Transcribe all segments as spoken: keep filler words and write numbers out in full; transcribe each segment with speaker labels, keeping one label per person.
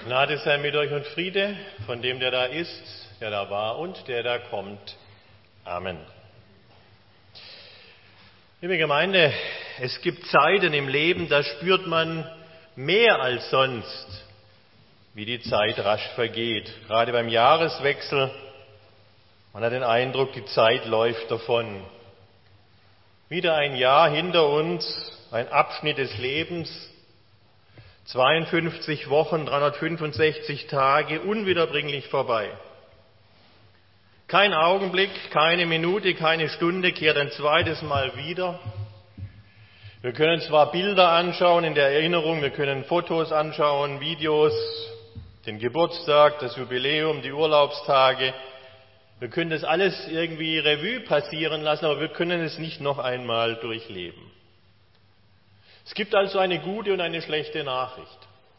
Speaker 1: Gnade sei mit euch und Friede von dem, der da ist, der da war und der da kommt. Amen. Liebe Gemeinde, es gibt Zeiten im Leben, da spürt man mehr als sonst, wie die Zeit rasch vergeht. Gerade beim Jahreswechsel, man hat den Eindruck, die Zeit läuft davon. Wieder ein Jahr hinter uns, ein Abschnitt des Lebens, zweiundfünfzig Wochen, dreihundertfünfundsechzig Tage, unwiederbringlich vorbei. Kein Augenblick, keine Minute, keine Stunde kehrt ein zweites Mal wieder. Wir können zwar Bilder anschauen in der Erinnerung, wir können Fotos anschauen, Videos, den Geburtstag, das Jubiläum, die Urlaubstage. Wir können das alles irgendwie Revue passieren lassen, aber wir können es nicht noch einmal durchleben. Es gibt also eine gute und eine schlechte Nachricht.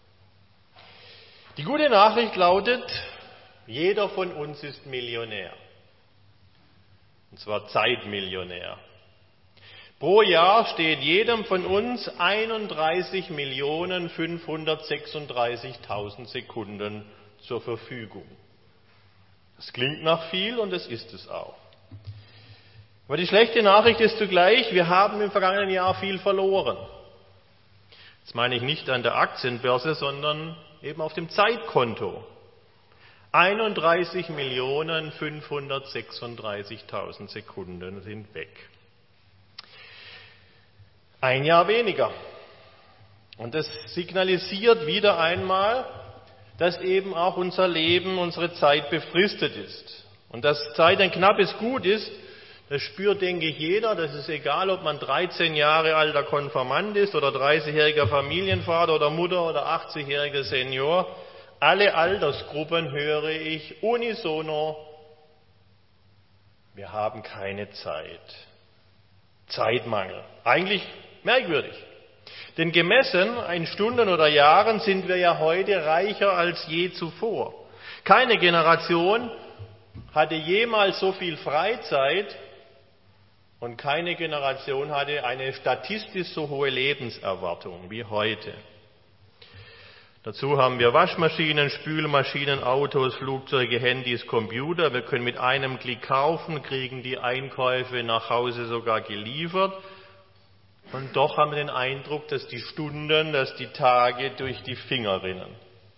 Speaker 1: Die gute Nachricht lautet, jeder von uns ist Millionär. Und zwar Zeitmillionär. Pro Jahr steht jedem von uns einunddreißig Millionen fünfhundertsechsunddreißigtausend Sekunden zur Verfügung. Das klingt nach viel und das ist es auch. Aber die schlechte Nachricht ist zugleich, wir haben im vergangenen Jahr viel verloren. Das meine ich nicht an der Aktienbörse, sondern eben auf dem Zeitkonto. einunddreißig Millionen fünfhundertsechsunddreißigtausend Sekunden sind weg. Ein Jahr weniger. Und das signalisiert wieder einmal, dass eben auch unser Leben, unsere Zeit befristet ist. Und dass Zeit ein knappes Gut ist, das spürt, denke ich, jeder. Das ist egal, ob man dreizehn Jahre alter Konfirmand ist oder dreißigjähriger Familienvater oder Mutter oder achtzigjähriger Senior. Alle Altersgruppen höre ich unisono, wir haben keine Zeit. Zeitmangel. Eigentlich merkwürdig. Denn gemessen in Stunden oder Jahren sind wir ja heute reicher als je zuvor. Keine Generation hatte jemals so viel Freizeit und keine Generation hatte eine statistisch so hohe Lebenserwartung wie heute. Dazu haben wir Waschmaschinen, Spülmaschinen, Autos, Flugzeuge, Handys, Computer. Wir können mit einem Klick kaufen, kriegen die Einkäufe nach Hause sogar geliefert. Und doch haben wir den Eindruck, dass die Stunden, dass die Tage durch die Finger rinnen.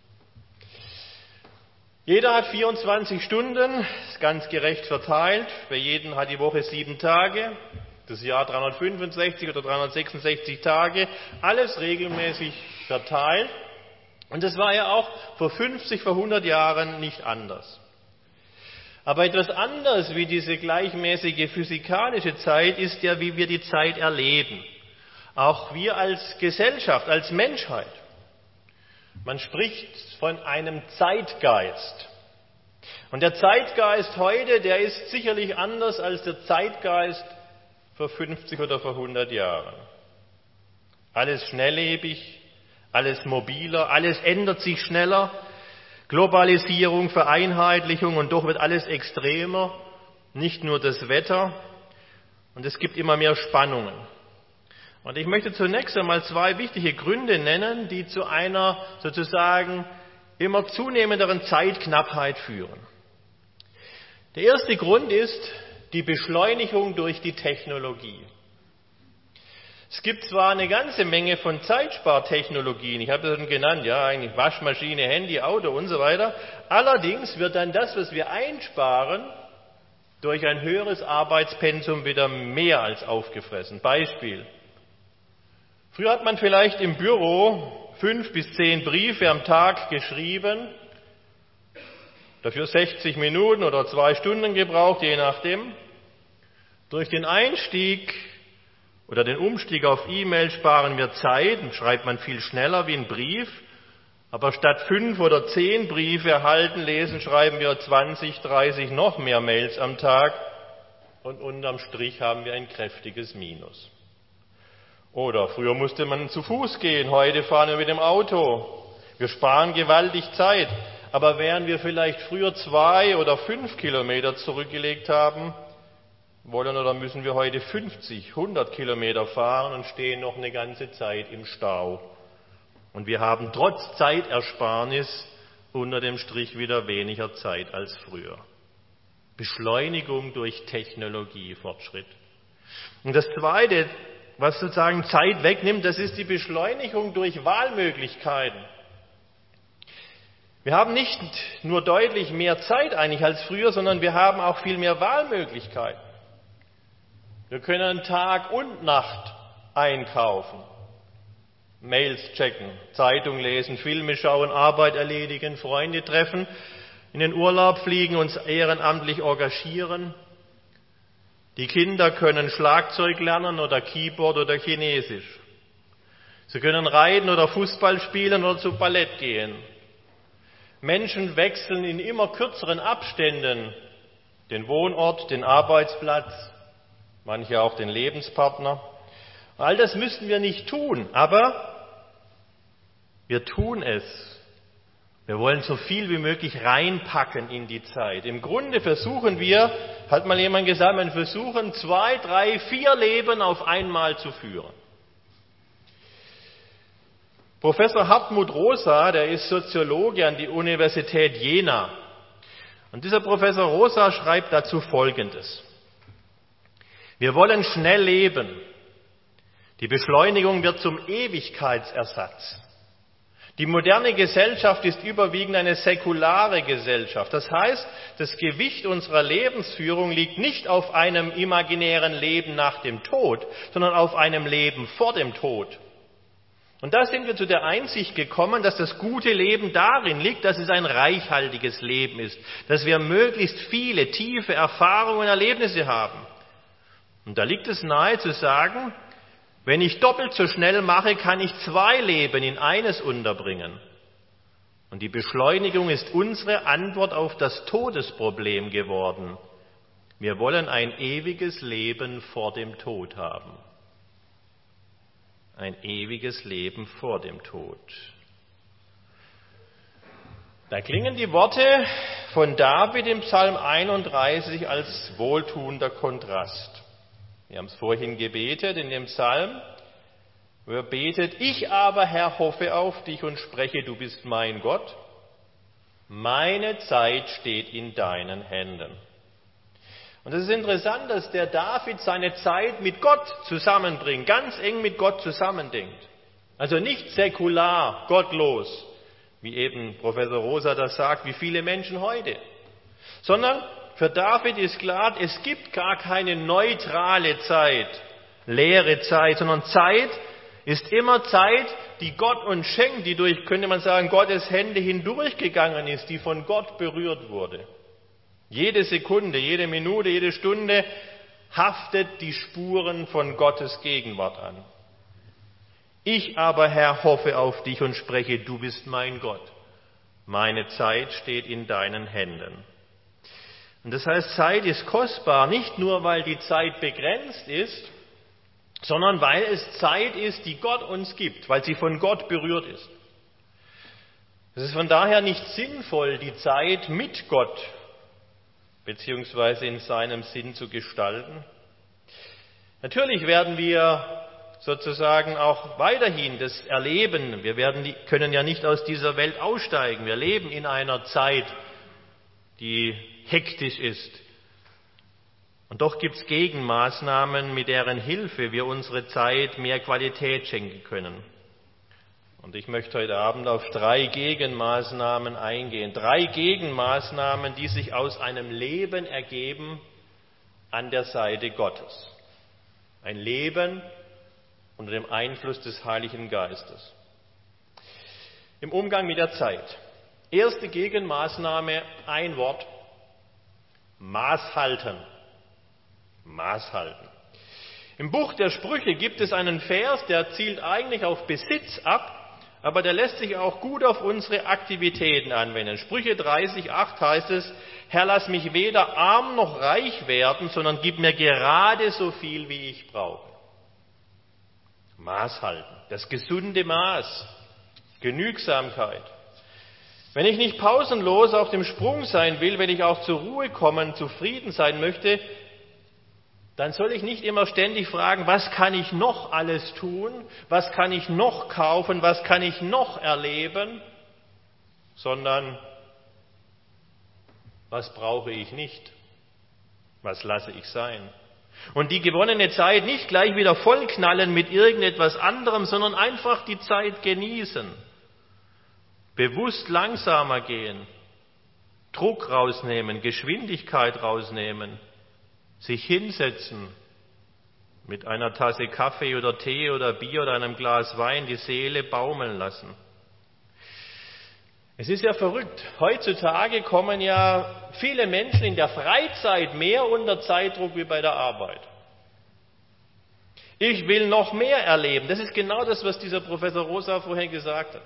Speaker 1: Jeder hat vierundzwanzig Stunden, ist ganz gerecht verteilt. Bei jedem hat die Woche sieben Tage, das Jahr dreihundertfünfundsechzig oder dreihundertsechsundsechzig Tage, alles regelmäßig verteilt. Und das war ja auch vor fünfzig, vor hundert Jahren nicht anders. Aber etwas anders wie diese gleichmäßige physikalische Zeit ist ja, wie wir die Zeit erleben. Auch wir als Gesellschaft, als Menschheit. Man spricht von einem Zeitgeist. Und der Zeitgeist heute, der ist sicherlich anders als der Zeitgeist vor fünfzig oder vor hundert Jahren. Alles schnelllebig, alles mobiler, alles ändert sich schneller. Globalisierung, Vereinheitlichung und doch wird alles extremer. Nicht nur das Wetter. Und es gibt immer mehr Spannungen. Und ich möchte zunächst einmal zwei wichtige Gründe nennen, die zu einer sozusagen immer zunehmenderen Zeitknappheit führen. Der erste Grund ist die Beschleunigung durch die Technologie. Es gibt zwar eine ganze Menge von Zeitspartechnologien, ich habe das schon genannt, ja, eigentlich Waschmaschine, Handy, Auto und so weiter. Allerdings wird dann das, was wir einsparen, durch ein höheres Arbeitspensum wieder mehr als aufgefressen. Beispiel. Früher hat man vielleicht im Büro fünf bis zehn Briefe am Tag geschrieben, dafür sechzig Minuten oder zwei Stunden gebraucht, je nachdem. Durch den Einstieg oder den Umstieg auf E-Mail sparen wir Zeit und schreibt man viel schneller wie ein Brief, aber statt fünf oder zehn Briefe erhalten, lesen, schreiben wir zwanzig, dreißig noch mehr Mails am Tag und unterm Strich haben wir ein kräftiges Minus. Oder früher musste man zu Fuß gehen, heute fahren wir mit dem Auto. Wir sparen gewaltig Zeit. Aber während wir vielleicht früher zwei oder fünf Kilometer zurückgelegt haben, wollen oder müssen wir heute fünfzig, hundert Kilometer fahren und stehen noch eine ganze Zeit im Stau. Und wir haben trotz Zeitersparnis unter dem Strich wieder weniger Zeit als früher. Beschleunigung durch Technologiefortschritt. Und das Zweite, was sozusagen Zeit wegnimmt, das ist die Beschleunigung durch Wahlmöglichkeiten. Wir haben nicht nur deutlich mehr Zeit eigentlich als früher, sondern wir haben auch viel mehr Wahlmöglichkeiten. Wir können Tag und Nacht einkaufen, Mails checken, Zeitung lesen, Filme schauen, Arbeit erledigen, Freunde treffen, in den Urlaub fliegen, uns ehrenamtlich engagieren. Die Kinder können Schlagzeug lernen oder Keyboard oder Chinesisch. Sie können reiten oder Fußball spielen oder zu Ballett gehen. Menschen wechseln in immer kürzeren Abständen den Wohnort, den Arbeitsplatz, manche auch den Lebenspartner. All das müssten wir nicht tun, aber wir tun es. Wir wollen so viel wie möglich reinpacken in die Zeit. Im Grunde versuchen wir, hat mal jemand gesagt, wir versuchen zwei, drei, vier Leben auf einmal zu führen. Professor Hartmut Rosa, der ist Soziologe an der Universität Jena. Und dieser Professor Rosa schreibt dazu Folgendes. Wir wollen schnell leben. Die Beschleunigung wird zum Ewigkeitsersatz. Die moderne Gesellschaft ist überwiegend eine säkulare Gesellschaft. Das heißt, das Gewicht unserer Lebensführung liegt nicht auf einem imaginären Leben nach dem Tod, sondern auf einem Leben vor dem Tod. Und da sind wir zu der Einsicht gekommen, dass das gute Leben darin liegt, dass es ein reichhaltiges Leben ist, dass wir möglichst viele tiefe Erfahrungen und Erlebnisse haben. Und da liegt es nahe zu sagen, wenn ich doppelt so schnell mache, kann ich zwei Leben in eines unterbringen. Und die Beschleunigung ist unsere Antwort auf das Todesproblem geworden. Wir wollen ein ewiges Leben vor dem Tod haben. Ein ewiges Leben vor dem Tod. Da klingen die Worte von David im Psalm einunddreißig als wohltuender Kontrast. Wir haben es vorhin gebetet in dem Psalm, wo er betet, ich aber, Herr, hoffe auf dich und spreche, du bist mein Gott. Meine Zeit steht in deinen Händen. Und es ist interessant, dass der David seine Zeit mit Gott zusammenbringt, ganz eng mit Gott zusammendenkt. Also nicht säkular, gottlos, wie eben Professor Rosa das sagt, wie viele Menschen heute, sondern für David ist klar, es gibt gar keine neutrale Zeit, leere Zeit, sondern Zeit ist immer Zeit, die Gott uns schenkt, die durch, könnte man sagen, Gottes Hände hindurchgegangen ist, die von Gott berührt wurde. Jede Sekunde, jede Minute, jede Stunde haftet die Spuren von Gottes Gegenwart an. Ich aber, Herr, hoffe auf dich und spreche, du bist mein Gott. Meine Zeit steht in deinen Händen. Und das heißt, Zeit ist kostbar, nicht nur, weil die Zeit begrenzt ist, sondern weil es Zeit ist, die Gott uns gibt, weil sie von Gott berührt ist. Es ist von daher nicht sinnvoll, die Zeit mit Gott beziehungsweise in seinem Sinn zu gestalten. Natürlich werden wir sozusagen auch weiterhin das erleben. Wir werden, die, können ja nicht aus dieser Welt aussteigen. Wir leben in einer Zeit, die hektisch ist. Und doch gibt es Gegenmaßnahmen, mit deren Hilfe wir unsere Zeit mehr Qualität schenken können. Und ich möchte heute Abend auf drei Gegenmaßnahmen eingehen. Drei Gegenmaßnahmen, die sich aus einem Leben ergeben an der Seite Gottes. Ein Leben unter dem Einfluss des Heiligen Geistes. Im Umgang mit der Zeit. Erste Gegenmaßnahme, ein Wort, Maß halten. Maß halten. Im Buch der Sprüche gibt es einen Vers, der zielt eigentlich auf Besitz ab, aber der lässt sich auch gut auf unsere Aktivitäten anwenden. Sprüche dreißig, acht heißt es, Herr, lass mich weder arm noch reich werden, sondern gib mir gerade so viel, wie ich brauche. Maß halten, das gesunde Maß, Genügsamkeit. Wenn ich nicht pausenlos auf dem Sprung sein will, wenn ich auch zur Ruhe kommen, zufrieden sein möchte, dann soll ich nicht immer ständig fragen, was kann ich noch alles tun, was kann ich noch kaufen, was kann ich noch erleben, sondern Was brauche ich nicht? Was lasse ich sein? Und die gewonnene Zeit nicht gleich wieder vollknallen mit irgendetwas anderem, sondern einfach die Zeit genießen. Bewusst langsamer gehen, Druck rausnehmen, Geschwindigkeit rausnehmen, sich hinsetzen, mit einer Tasse Kaffee oder Tee oder Bier oder einem Glas Wein die Seele baumeln lassen. Es ist ja verrückt. Heutzutage kommen ja viele Menschen in der Freizeit mehr unter Zeitdruck wie bei der Arbeit. Ich will noch mehr erleben. Das ist genau das, was dieser Professor Rosa vorher gesagt hat.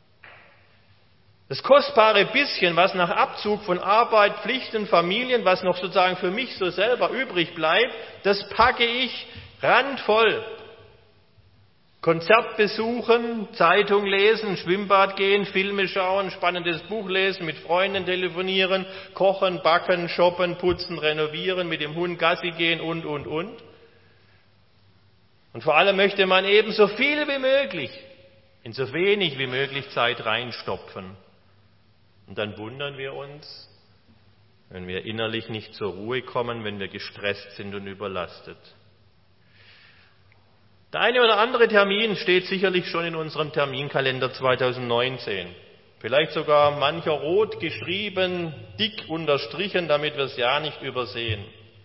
Speaker 1: Das kostbare bisschen, was nach Abzug von Arbeit, Pflichten, Familien, was noch sozusagen für mich so selber übrig bleibt, das packe ich randvoll. Konzert besuchen, Zeitung lesen, Schwimmbad gehen, Filme schauen, spannendes Buch lesen, mit Freunden telefonieren, kochen, backen, shoppen, putzen, renovieren, mit dem Hund Gassi gehen und, und, und. Und vor allem möchte man eben so viel wie möglich, in so wenig wie möglich Zeit reinstopfen. Und dann wundern wir uns, wenn wir innerlich nicht zur Ruhe kommen, wenn wir gestresst sind und überlastet. Der eine oder andere Termin steht sicherlich schon in unserem Terminkalender zweitausendneunzehn. Vielleicht sogar mancher rot geschrieben, dick unterstrichen, damit wir es ja nicht übersehen.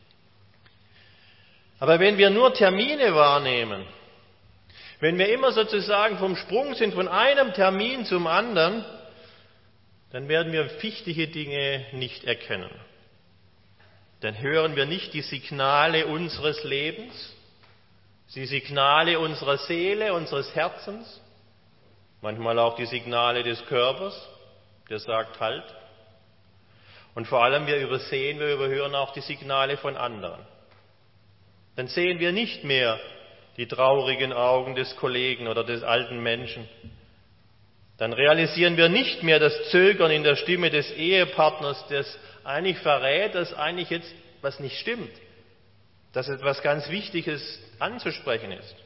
Speaker 1: Aber wenn wir nur Termine wahrnehmen, wenn wir immer sozusagen vom Sprung sind von einem Termin zum anderen, dann werden wir wichtige Dinge nicht erkennen. Dann hören wir nicht die Signale unseres Lebens, die Signale unserer Seele, unseres Herzens, manchmal auch die Signale des Körpers, der sagt Halt. Und vor allem wir übersehen, wir überhören auch die Signale von anderen. Dann sehen wir nicht mehr die traurigen Augen des Kollegen oder des alten Menschen. Dann realisieren wir nicht mehr das Zögern in der Stimme des Ehepartners, das eigentlich verrät, dass eigentlich jetzt was nicht stimmt, dass etwas ganz Wichtiges anzusprechen ist.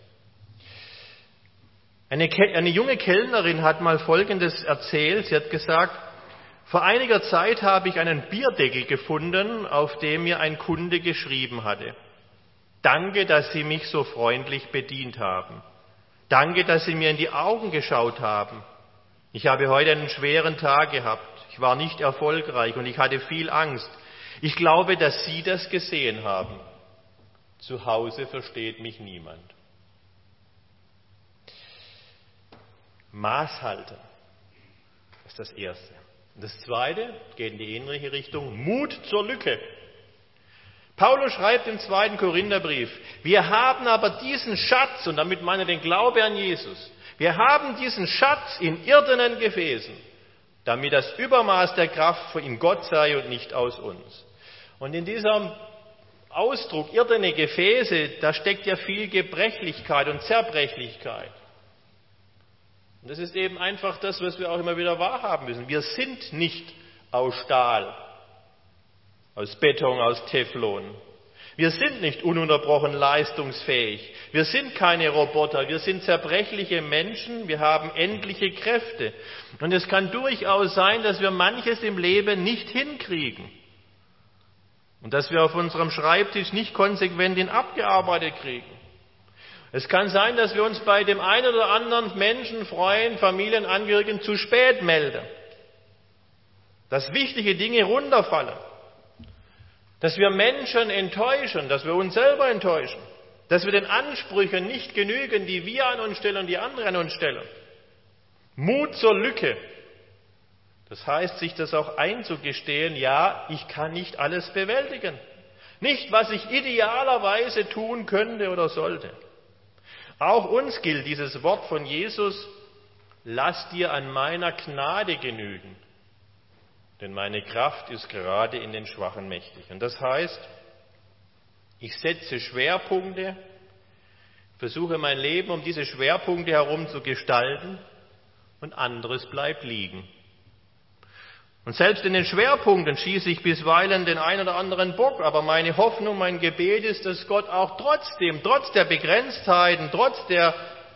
Speaker 1: Eine, eine junge Kellnerin hat mal Folgendes erzählt. Sie hat gesagt, vor einiger Zeit habe ich einen Bierdeckel gefunden, auf dem mir ein Kunde geschrieben hatte. Danke, dass Sie mich so freundlich bedient haben. Danke, dass Sie mir in die Augen geschaut haben. Ich habe heute einen schweren Tag gehabt. Ich war nicht erfolgreich und ich hatte viel Angst. Ich glaube, dass Sie das gesehen haben. Zu Hause versteht mich niemand. Maß halten, das ist das Erste. Und das Zweite geht in die ähnliche Richtung, Mut zur Lücke. Paulus schreibt im zweiten Korintherbrief, wir haben aber diesen Schatz, und damit meine ich den Glaube an Jesus, wir haben diesen Schatz in irdenen Gefäßen, damit das Übermaß der Kraft in Gott sei und nicht aus uns. Und in diesem Ausdruck irdene Gefäße, da steckt ja viel Gebrechlichkeit und Zerbrechlichkeit. Und das ist eben einfach das, was wir auch immer wieder wahrhaben müssen. Wir sind nicht aus Stahl, aus Beton, aus Teflon. Wir sind nicht ununterbrochen leistungsfähig. Wir sind keine Roboter. Wir sind zerbrechliche Menschen. Wir haben endliche Kräfte. Und es kann durchaus sein, dass wir manches im Leben nicht hinkriegen. Und dass wir auf unserem Schreibtisch nicht konsequent ihn abgearbeitet kriegen. Es kann sein, dass wir uns bei dem einen oder anderen Menschen, Freund, Familienangehörigen zu spät melden. Dass wichtige Dinge runterfallen. Dass wir Menschen enttäuschen, dass wir uns selber enttäuschen. Dass wir den Ansprüchen nicht genügen, die wir an uns stellen und die andere an uns stellen. Mut zur Lücke. Das heißt, sich das auch einzugestehen, ja, ich kann nicht alles bewältigen. Nicht, was ich idealerweise tun könnte oder sollte. Auch uns gilt dieses Wort von Jesus, lass dir an meiner Gnade genügen, denn meine Kraft ist gerade in den Schwachen mächtig. Und das heißt, ich setze Schwerpunkte, versuche mein Leben um diese Schwerpunkte herum zu gestalten und anderes bleibt liegen. Und selbst in den Schwerpunkten schieße ich bisweilen den einen oder anderen Bock, aber meine Hoffnung, mein Gebet ist, dass Gott auch trotzdem, trotz der Begrenztheiten, trotz der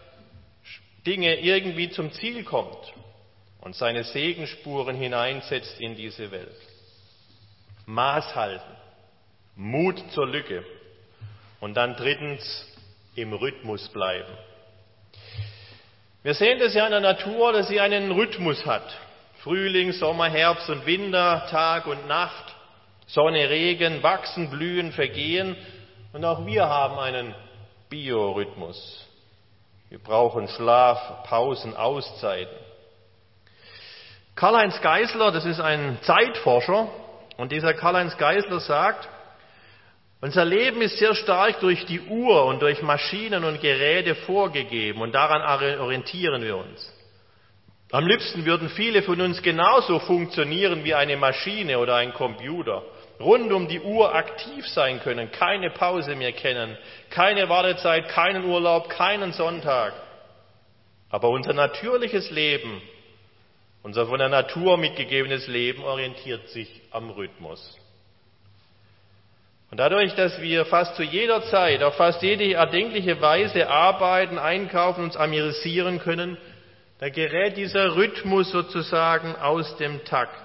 Speaker 1: Dinge irgendwie zum Ziel kommt und seine Segensspuren hineinsetzt in diese Welt. Maß halten, Mut zur Lücke und dann drittens im Rhythmus bleiben. Wir sehen das ja in der Natur, dass sie einen Rhythmus hat. Frühling, Sommer, Herbst und Winter, Tag und Nacht, Sonne, Regen, wachsen, blühen, vergehen. Und auch wir haben einen Biorhythmus. Wir brauchen Schlaf, Pausen, Auszeiten. Karl-Heinz Geisler, das ist ein Zeitforscher, und dieser Karl-Heinz Geisler sagt, unser Leben ist sehr stark durch die Uhr und durch Maschinen und Geräte vorgegeben und daran orientieren wir uns. Am liebsten würden viele von uns genauso funktionieren wie eine Maschine oder ein Computer. Rund um die Uhr aktiv sein können, keine Pause mehr kennen, keine Wartezeit, keinen Urlaub, keinen Sonntag. Aber unser natürliches Leben, unser von der Natur mitgegebenes Leben orientiert sich am Rhythmus. Und dadurch, dass wir fast zu jeder Zeit, auf fast jede erdenkliche Weise arbeiten, einkaufen, uns amüsieren können, da gerät dieser Rhythmus sozusagen aus dem Takt.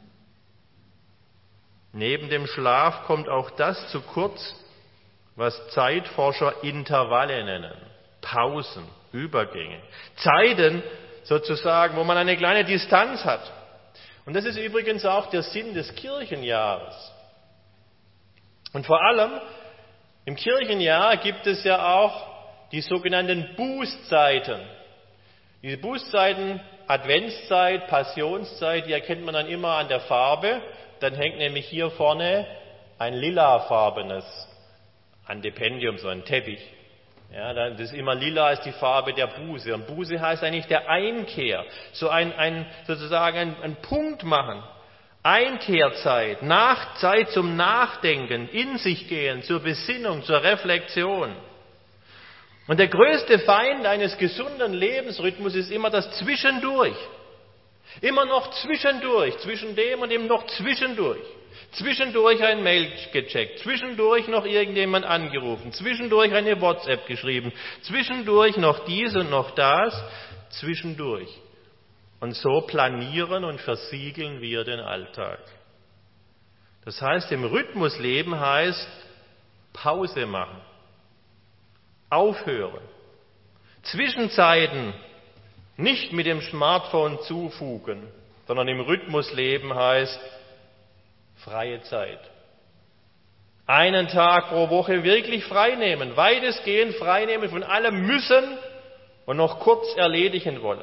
Speaker 1: Neben dem Schlaf kommt auch das zu kurz, was Zeitforscher Intervalle nennen. Pausen, Übergänge. Zeiten sozusagen, wo man eine kleine Distanz hat. Und das ist übrigens auch der Sinn des Kirchenjahres. Und vor allem im Kirchenjahr gibt es ja auch die sogenannten Bußzeiten. Diese Bußzeiten, Adventszeit, Passionszeit, die erkennt man dann immer an der Farbe. Dann hängt nämlich hier vorne ein lilafarbenes Andependium, so ein Teppich. Ja, das ist immer lila, ist die Farbe der Buße. Und Buße heißt eigentlich der Einkehr. So ein, ein sozusagen ein, ein Punkt machen. Einkehrzeit, nach, Zeit zum Nachdenken, in sich gehen, zur Besinnung, zur Reflexion. Und der größte Feind eines gesunden Lebensrhythmus ist immer das Zwischendurch. Immer noch zwischendurch, zwischen dem und dem noch zwischendurch. Zwischendurch ein Mail gecheckt, zwischendurch noch irgendjemand angerufen, zwischendurch eine WhatsApp geschrieben, zwischendurch noch dies und noch das, zwischendurch. Und so planieren und versiegeln wir den Alltag. Das heißt, im Rhythmus leben heißt Pause machen, aufhören, Zwischenzeiten nicht mit dem Smartphone zufugen, sondern im Rhythmus leben heißt freie Zeit. Einen Tag pro Woche wirklich frei nehmen, weitestgehend frei nehmen von allem müssen und noch kurz erledigen wollen.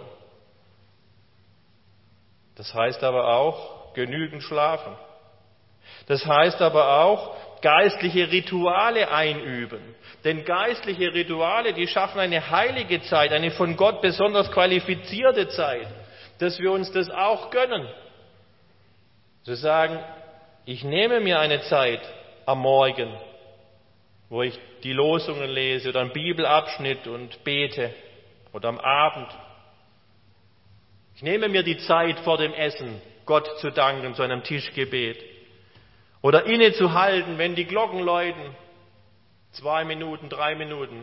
Speaker 1: Das heißt aber auch genügend schlafen. Das heißt aber auch geistliche Rituale einüben. Denn geistliche Rituale, die schaffen eine heilige Zeit, eine von Gott besonders qualifizierte Zeit, dass wir uns das auch gönnen. Zu sagen, ich nehme mir eine Zeit am Morgen, wo ich die Losungen lese oder einen Bibelabschnitt und bete oder am Abend. Ich nehme mir die Zeit vor dem Essen, Gott zu danken zu einem Tischgebet. Oder innezuhalten, wenn die Glocken läuten. Zwei Minuten, drei Minuten.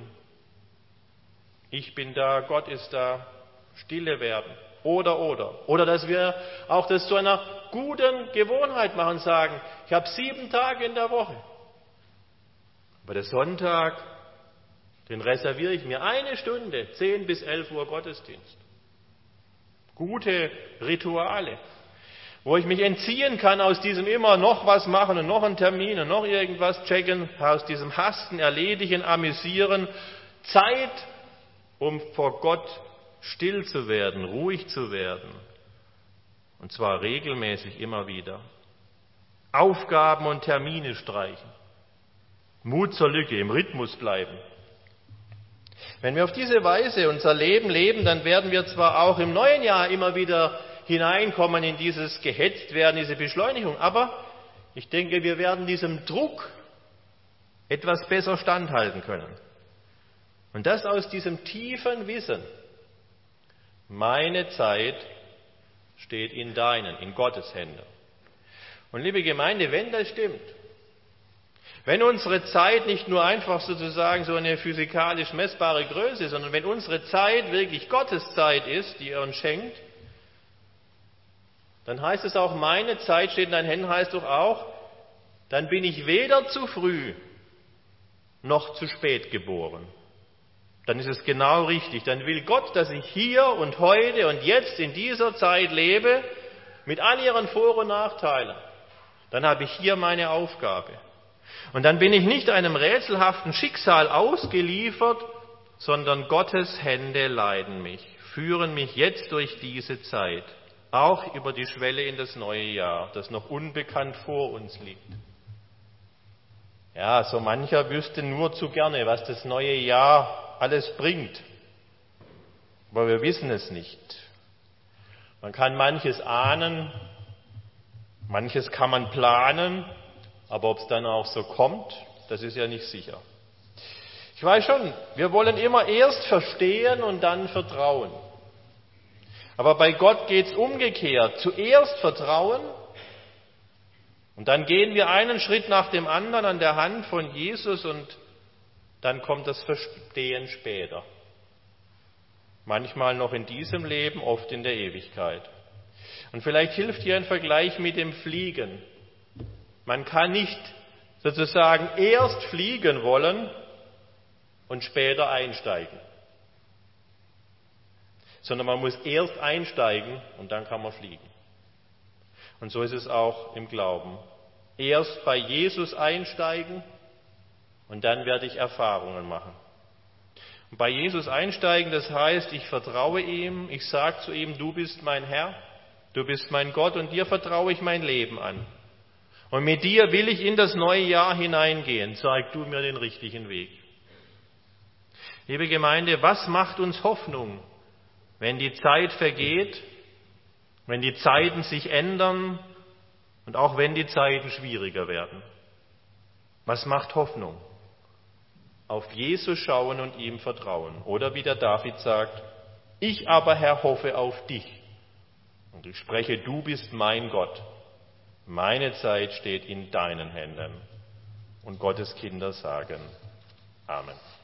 Speaker 1: Ich bin da, Gott ist da. Stille werden. Oder, oder. Oder dass wir auch das zu einer guten Gewohnheit machen, sagen, ich habe sieben Tage in der Woche. Aber der Sonntag, den reserviere ich mir eine Stunde, zehn bis elf Uhr Gottesdienst. Gute Rituale, wo ich mich entziehen kann aus diesem immer noch was machen und noch einen Termin und noch irgendwas checken, aus diesem Hasten, Erledigen, Amüsieren. Zeit, um vor Gott still zu werden, ruhig zu werden. Und zwar regelmäßig immer wieder. Aufgaben und Termine streichen. Mut zur Lücke, im Rhythmus bleiben. Wenn wir auf diese Weise unser Leben leben, dann werden wir zwar auch im neuen Jahr immer wieder hineinkommen in dieses Gehetztwerden, diese Beschleunigung, aber ich denke, wir werden diesem Druck etwas besser standhalten können. Und das aus diesem tiefen Wissen, meine Zeit steht in deinen, in Gottes Händen. Und liebe Gemeinde, wenn das stimmt, wenn unsere Zeit nicht nur einfach sozusagen so eine physikalisch messbare Größe ist, sondern wenn unsere Zeit wirklich Gottes Zeit ist, die er uns schenkt, dann heißt es auch, meine Zeit steht in deinen Händen, heißt doch auch, dann bin ich weder zu früh noch zu spät geboren. Dann ist es genau richtig. Dann will Gott, dass ich hier und heute und jetzt in dieser Zeit lebe, mit all ihren Vor- und Nachteilen. Dann habe ich hier meine Aufgabe. Und dann bin ich nicht einem rätselhaften Schicksal ausgeliefert, sondern Gottes Hände leiten mich, führen mich jetzt durch diese Zeit, auch über die Schwelle in das neue Jahr, das noch unbekannt vor uns liegt. Ja, so mancher wüsste nur zu gerne, was das neue Jahr alles bringt. Aber wir wissen es nicht. Man kann manches ahnen, manches kann man planen, aber ob es dann auch so kommt, das ist ja nicht sicher. Ich weiß schon, wir wollen immer erst verstehen und dann vertrauen. Aber bei Gott geht es umgekehrt. Zuerst vertrauen und dann gehen wir einen Schritt nach dem anderen an der Hand von Jesus und dann kommt das Verstehen später. Manchmal noch in diesem Leben, oft in der Ewigkeit. Und vielleicht hilft hier ein Vergleich mit dem Fliegen. Man kann nicht sozusagen erst fliegen wollen und später einsteigen, sondern man muss erst einsteigen und dann kann man fliegen. Und so ist es auch im Glauben. Erst bei Jesus einsteigen und dann werde ich Erfahrungen machen. Und bei Jesus einsteigen, das heißt, ich vertraue ihm, ich sage zu ihm, du bist mein Herr, du bist mein Gott und dir vertraue ich mein Leben an. Und mit dir will ich in das neue Jahr hineingehen, zeig du mir den richtigen Weg. Liebe Gemeinde, was macht uns Hoffnung, wenn die Zeit vergeht, wenn die Zeiten sich ändern und auch wenn die Zeiten schwieriger werden? Was macht Hoffnung? Auf Jesus schauen und ihm vertrauen. Oder wie der David sagt, ich aber, Herr, hoffe auf dich. Und ich spreche, du bist mein Gott. Meine Zeit steht in deinen Händen. Und Gottes Kinder sagen Amen.